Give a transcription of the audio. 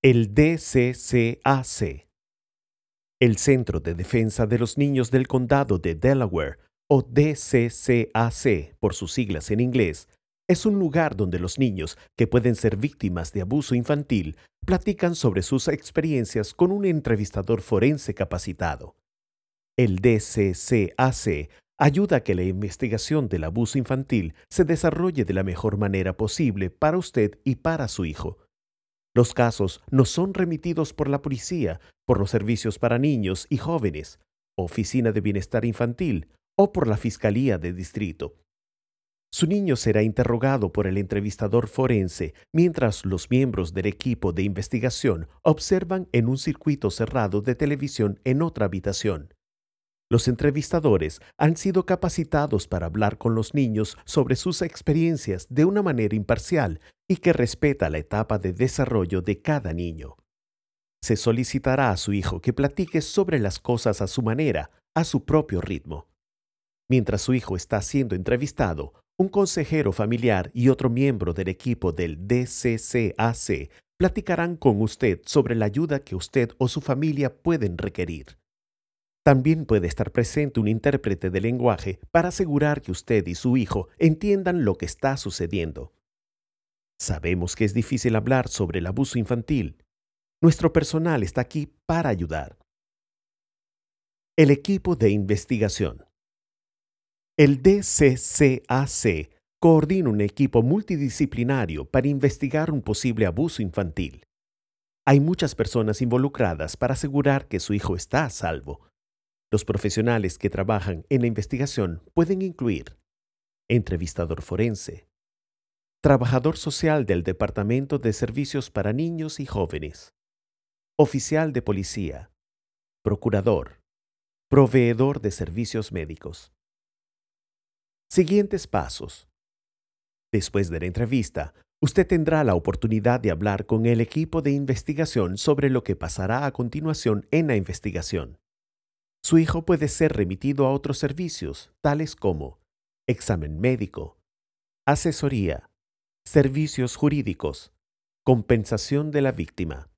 El DCCAC, el Centro de Defensa de los Niños del Condado de Delaware, o DCCAC por sus siglas en inglés, es un lugar donde los niños que pueden ser víctimas de abuso infantil platican sobre sus experiencias con un entrevistador forense capacitado. El DCCAC ayuda a que la investigación del abuso infantil se desarrolle de la mejor manera posible para usted y para su hijo. Los casos no son remitidos por la policía, por los servicios para niños y jóvenes, Oficina de Bienestar Infantil o por la Fiscalía de Distrito. Su niño será interrogado por el entrevistador forense mientras los miembros del equipo de investigación observan en un circuito cerrado de televisión en otra habitación. Los entrevistadores han sido capacitados para hablar con los niños sobre sus experiencias de una manera imparcial y que respeta la etapa de desarrollo de cada niño. Se solicitará a su hijo que platique sobre las cosas a su manera, a su propio ritmo. Mientras su hijo está siendo entrevistado, un consejero familiar y otro miembro del equipo del DCCAC platicarán con usted sobre la ayuda que usted o su familia pueden requerir. También puede estar presente un intérprete de lenguaje para asegurar que usted y su hijo entiendan lo que está sucediendo. Sabemos que es difícil hablar sobre el abuso infantil. Nuestro personal está aquí para ayudar. El equipo de investigación. El DCCAC coordina un equipo multidisciplinario para investigar un posible abuso infantil. Hay muchas personas involucradas para asegurar que su hijo está a salvo. Los profesionales que trabajan en la investigación pueden incluir entrevistador forense, trabajador social del Departamento de Servicios para Niños y Jóvenes, oficial de policía, procurador, proveedor de servicios médicos. Siguientes pasos. Después de la entrevista, usted tendrá la oportunidad de hablar con el equipo de investigación sobre lo que pasará a continuación en la investigación. Su hijo puede ser remitido a otros servicios, tales como examen médico, asesoría, servicios jurídicos, compensación de la víctima.